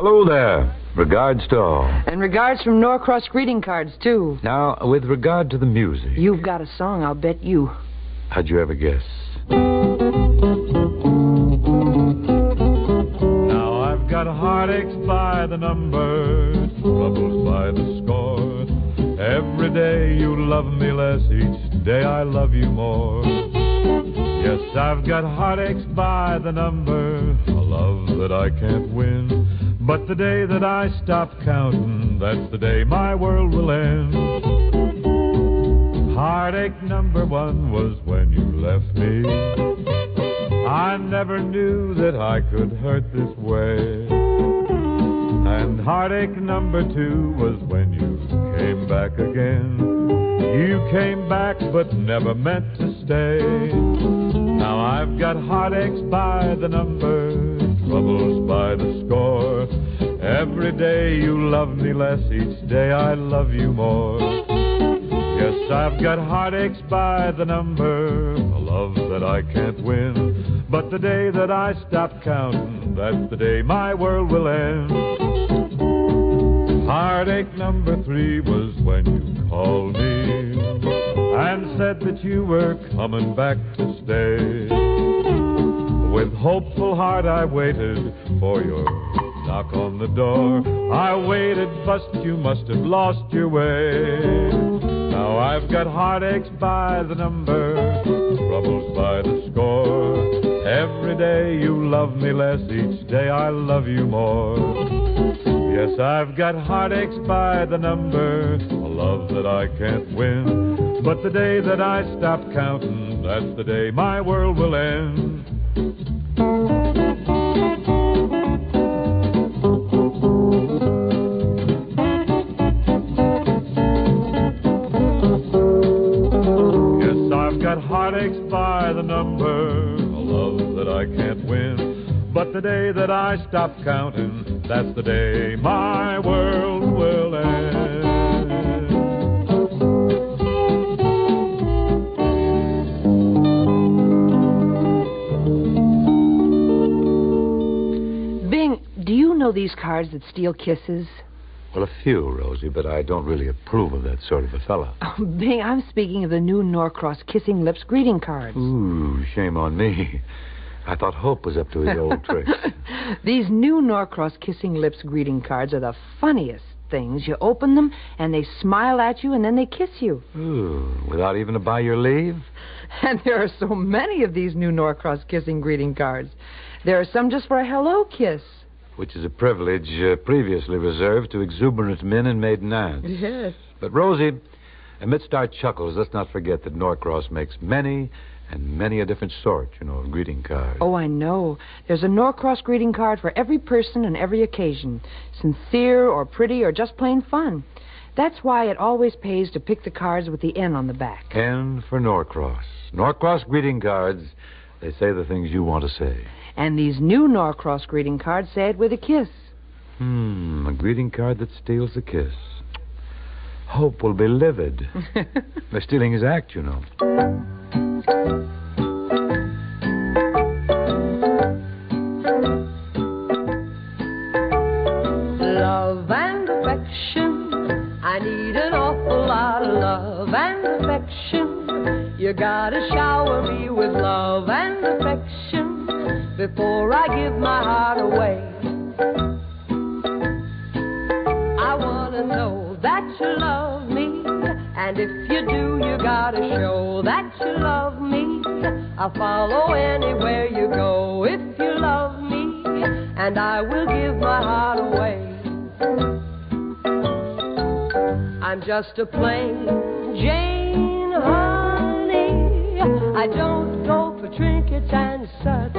Hello there. Regards to all. And regards from Norcross greeting cards, too. Now, with regard to the music... You've got a song, I'll bet you. How'd you ever guess? Now I've got heartaches by the number, troubles by the score. Every day you love me less, each day I love you more. Yes, I've got heartaches by the number, a love that I can't win. But the day that I stop counting, that's the day my world will end. Heartache number one was when you left me. I never knew that I could hurt this way. And heartache number two was when you came back again. You came back but never meant to stay. Now I've got heartaches by the number, troubles by the score. Every day you love me less, each day I love you more. Yes, I've got heartaches by the number, a love that I can't win. But the day that I stop counting, that's the day my world will end. Heartache number three was when you called me and said that you were coming back to stay. With hopeful heart I waited for your knock on the door. I waited, but you must have lost your way. Now I've got heartaches by the number, troubles by the score. Every day you love me less, each day I love you more. Yes, I've got heartaches by the number, a love that I can't win. But the day that I stop counting, that's the day my world will end. Yes, I've got heartaches by the number, a love that I can't win. But the day that I stop counting, that's the day my world will end. Bing, do you know these cards that steal kisses? Well, a few, Rosie, but I don't really approve of that sort of a fella. Oh, Bing, I'm speaking of the new Norcross Kissing Lips greeting cards. Ooh, shame on me. I thought Hope was up to his old tricks. These new Norcross Kissing Lips greeting cards are the funniest things. You open them, and they smile at you, and then they kiss you. Ooh, without even a by your leave? And there are so many of these new Norcross Kissing greeting cards. There are some just for a hello kiss. Which is a privilege previously reserved to exuberant men and maiden aunts. Yes. But, Rosie, amidst our chuckles, let's not forget that Norcross makes many and many a different sort, of greeting cards. Oh, I know. There's a Norcross greeting card for every person and every occasion. Sincere or pretty or just plain fun. That's why it always pays to pick the cards with the N on the back. N for Norcross. Norcross greeting cards, they say the things you want to say. And these new Norcross greeting cards say it with a kiss. A greeting card that steals a kiss. Hope will be livid. They're stealing his act, Love and affection, I need an awful lot of love and affection. You gotta shower me with love and affection before I give my heart away. I wanna know that you love me, and if you do, you gotta show that you love me. I'll follow anywhere you go if you love me, and I will give my heart away. I'm just a plain Jane, honey. I don't go for trinkets and such.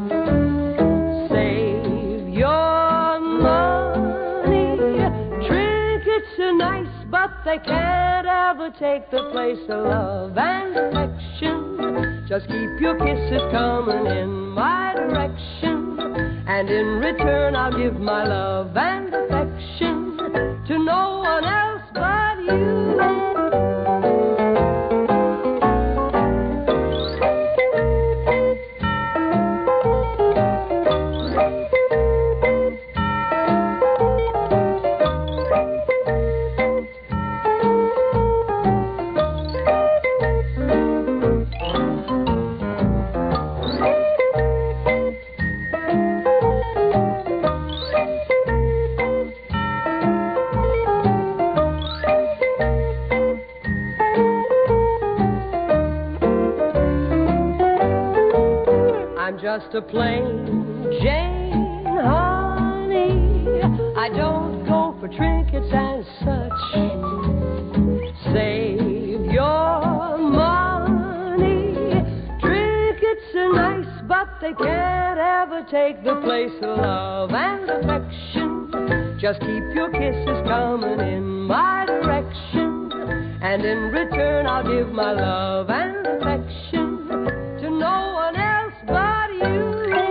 Save your money. Trinkets are nice, but they can't ever take the place of love and affection. Just keep your kisses coming in my direction, and in return I'll give my love and affection to no one else but you. just a plain Jane, honey. I don't go for trinkets as such. Save your money. Trinkets are nice, but they can't ever take the place of love and affection. Just keep your kisses coming in my direction, and in return I'll give my love and affection to no one else but you.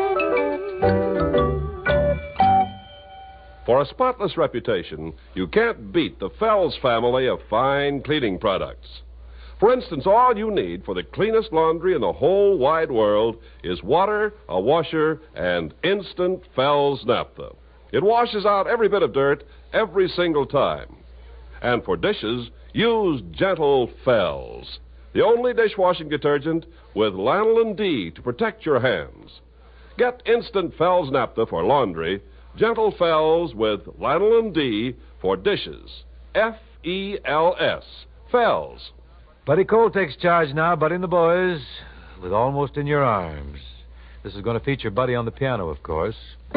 For a spotless reputation, you can't beat the Fells family of fine cleaning products. For instance, all you need for the cleanest laundry in the whole wide world is water, a washer, and instant Fells naphtha. It washes out every bit of dirt every single time. And for dishes, use Gentle Fells, the only dishwashing detergent with lanolin D to protect your hands. Get instant Fells naphtha for laundry, Gentle Fells with lanolin D for dishes. F-E-L-S. Fells. Buddy Cole takes charge now, Buddy and the boys, with Almost in Your Arms. This is going to feature Buddy on the piano, of course.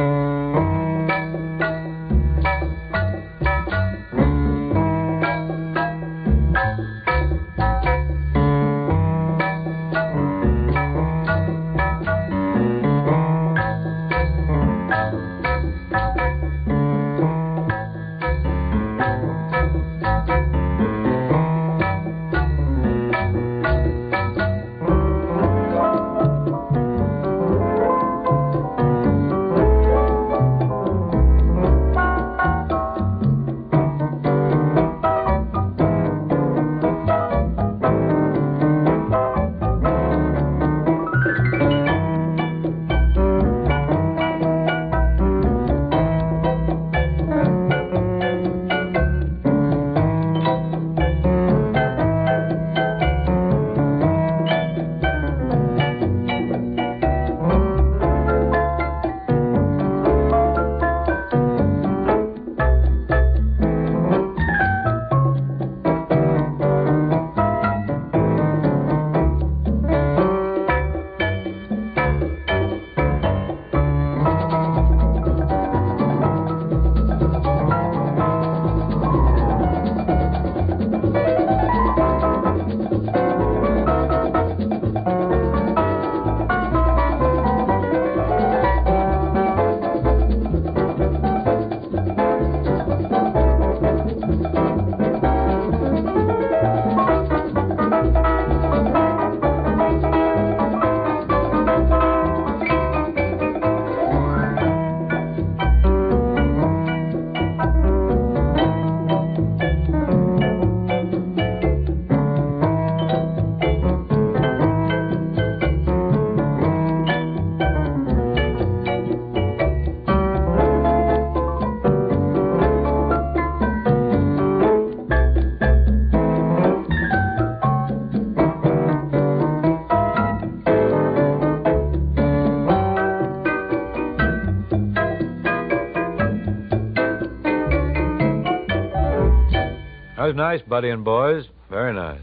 That was nice, Buddy and boys. Very nice.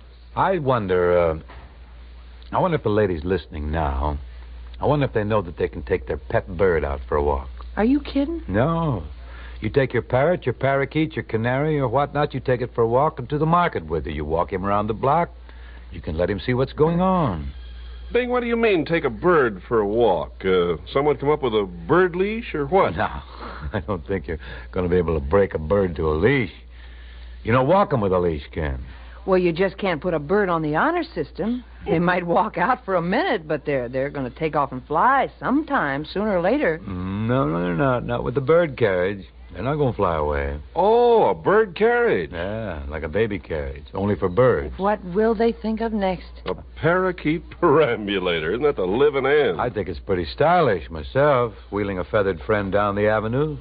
I wonder if the ladies listening now, I wonder if they know that they can take their pet bird out for a walk. Are you kidding? No. You take your parrot, your parakeet, your canary, or whatnot, you take it for a walk and to the market with you. You walk him around the block. You can let him see what's going on. Bing, what do you mean, take a bird for a walk? Someone come up with a bird leash or what? No, I don't think you're going to be able to break a bird to a leash. You know, walk him with a leash, Ken. Well, you just can't put a bird on the honor system. They might walk out for a minute, but they're going to take off and fly sometime, sooner or later. No, they're not. Not with the bird carriage. They're not going to fly away. Oh, a bird carriage. Yeah, like a baby carriage, only for birds. What will they think of next? A parakeet perambulator. Isn't that the living end? I think it's pretty stylish myself, wheeling a feathered friend down the avenue.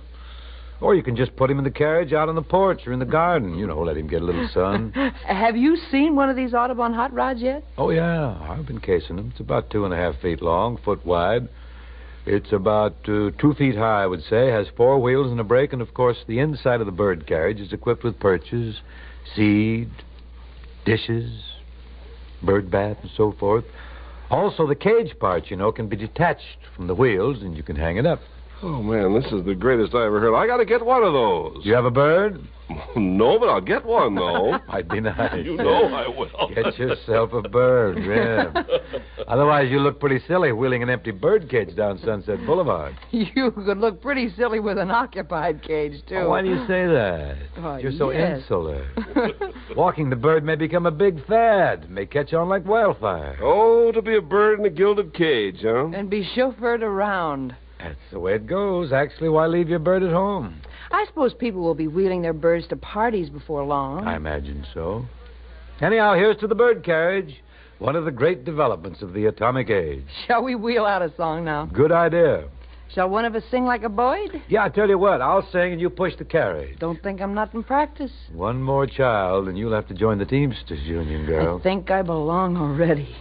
Or you can just put him in the carriage out on the porch or in the garden. You know, let him get a little sun. Have you seen one of these Audubon hot rods yet? Oh, yeah. I've been casing them. It's about 2.5 feet long, foot wide. It's about 2 feet high, I would say. Has 4 wheels and a brake. And, of course, the inside of the bird carriage is equipped with perches, seed, dishes, bird bath, and so forth. Also, the cage part, can be detached from the wheels, and you can hang it up. Oh, man, this is the greatest I ever heard. I got to get one of those. You have a bird? No, but I'll get one, though. Might be nice. You know I will. Get yourself a bird, yeah. Otherwise, you look pretty silly wheeling an empty bird cage down Sunset Boulevard. You could look pretty silly with an occupied cage, too. Oh, why do you say that? You're so insular. Walking the bird may become a big fad. May catch on like wildfire. Oh, to be a bird in a gilded cage, huh? And be chauffeured around. That's the way it goes. Actually, why leave your bird at home? I suppose people will be wheeling their birds to parties before long. I imagine so. Anyhow, here's to the bird carriage, one of the great developments of the atomic age. Shall we wheel out a song now? Good idea. Shall one of us sing like a Boyd? Yeah, I tell you what, I'll sing and you push the carriage. Don't think I'm not in practice. One more child, and you'll have to join the Teamsters Union, girl. I think I belong already.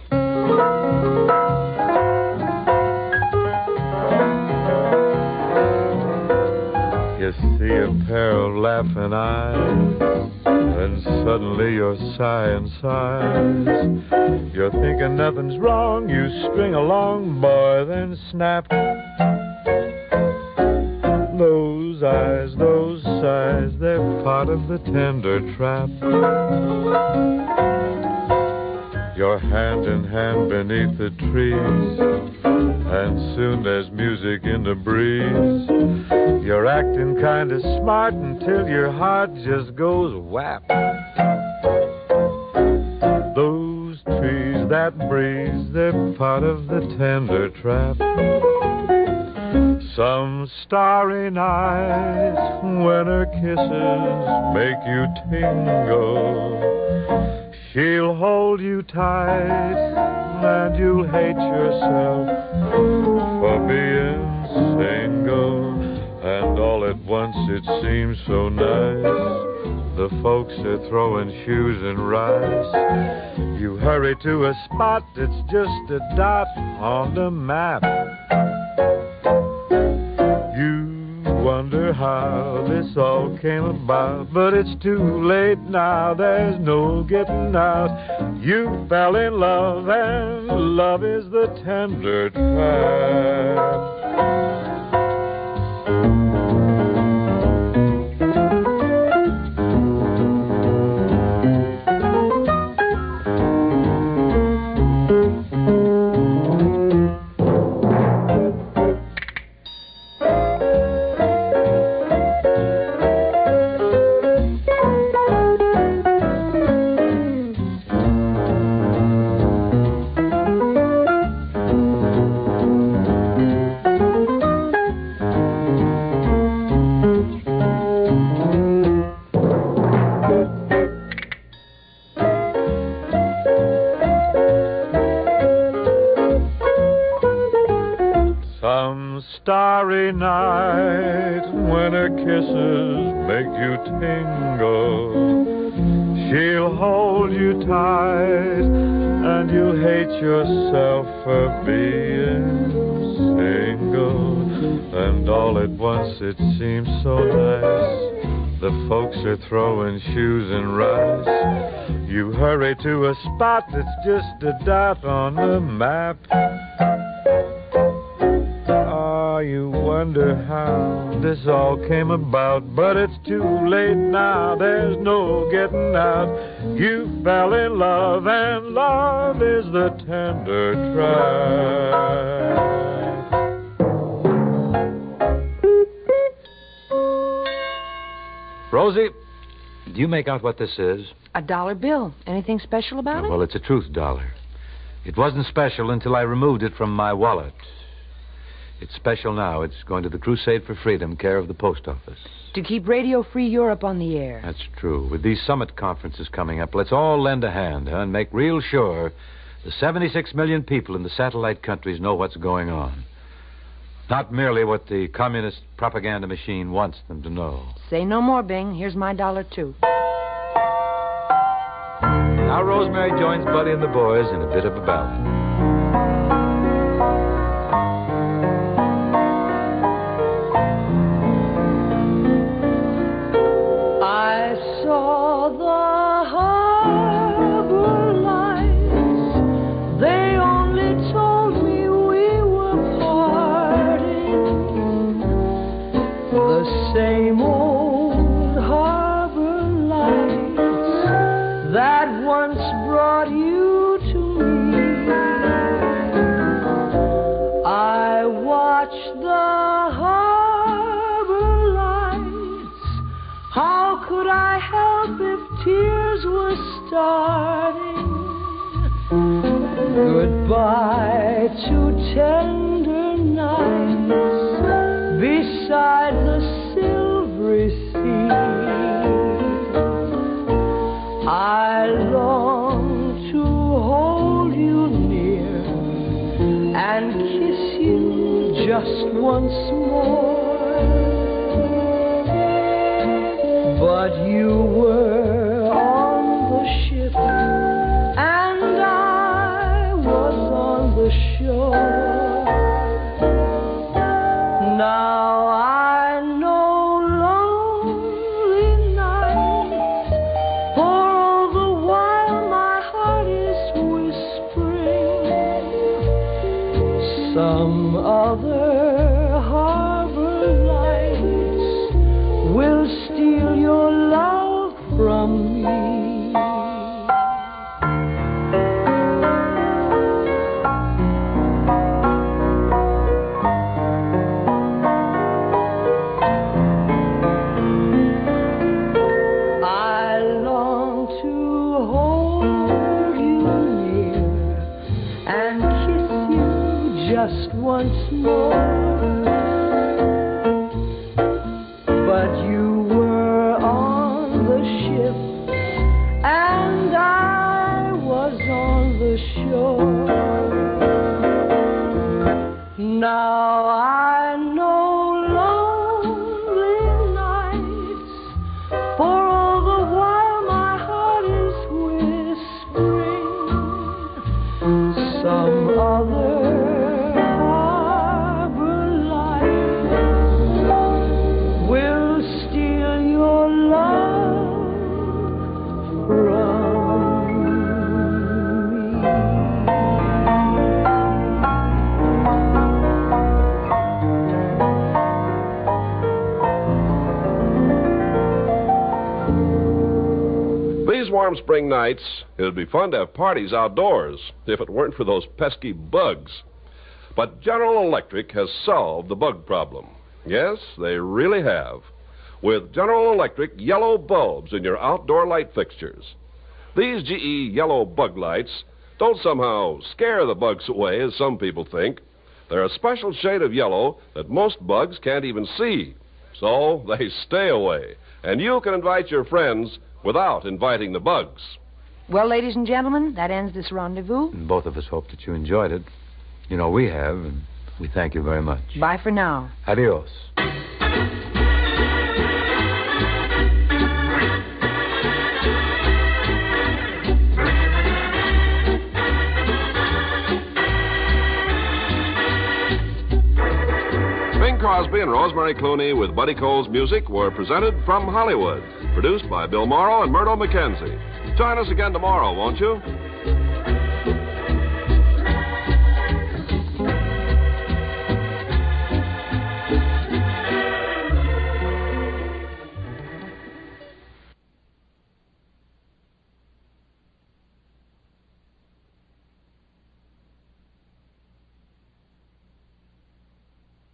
You see a pair of laughing eyes, and suddenly you're sighing sighs. You're thinking nothing's wrong, you string along, boy, then snap. Those eyes, those sighs, they're part of the tender trap. You're hand in hand beneath the trees, and soon there's music in the breeze. You're acting kind of smart until your heart just goes whap. Those trees, that breeze, they're part of the tender trap. Some starry nights when her kisses make you tingle, she'll hold you tight and you'll hate yourself for being single. And all at once it seems so nice, the folks are throwing shoes and rice. You hurry to a spot that's just a dot on the map. You wonder how this all came about, but it's too late now, there's no getting out. You fell in love, and love is the tender trap. Starry night when her kisses make you tingle, she'll hold you tight and you'll hate yourself for being single. And all at once it seems so nice, the folks are throwing shoes and rice. You hurry to a spot that's just a dot on the map. You wonder how this all came about, but it's too late now, there's no getting out. You fell in love, and love is the tender trap. Rosie, do you make out what this is? A dollar bill. Anything special about it? Well, it's a truth dollar. It wasn't special until I removed it from my wallet. It's special now. It's going to the Crusade for Freedom, care of the Post Office. To keep Radio Free Europe on the air. That's true. With these summit conferences coming up, let's all lend a hand and make real sure the 76 million people in the satellite countries know what's going on. Not merely what the communist propaganda machine wants them to know. Say no more, Bing. Here's my dollar, too. Now Rosemary joins Buddy and the boys in a bit of a ballad. The harbor lights, they only same old harbor lights that once brought you to me. I watched the harbor lights. How could I help if tears were starting? Goodbye to tender nights beside the silvery sea. I long to hold you near and kiss you just once more. But you were on the ship and I was on the shore. Now I know lonely nights, for all the while my heart is whispering some other harbor lights will steal your love from me. Just once more, but you were on the ship and I was on the shore. Now I know lonely nights, for all the while my heart is whispering some other warm spring nights, it would be fun to have parties outdoors if it weren't for those pesky bugs. But General Electric has solved the bug problem. Yes, they really have. With General Electric yellow bulbs in your outdoor light fixtures. These GE yellow bug lights don't somehow scare the bugs away, as some people think. They're a special shade of yellow that most bugs can't even see. So they stay away. And you can invite your friends without inviting the bugs. Well, ladies and gentlemen, that ends this rendezvous. And both of us hope that you enjoyed it. You know, we have, and we thank you very much. Bye for now. Adios. Bing Crosby and Rosemary Clooney with Buddy Cole's music were presented from Hollywood. Produced by Bill Morrow and Murdo McKenzie. Join us again tomorrow, won't you?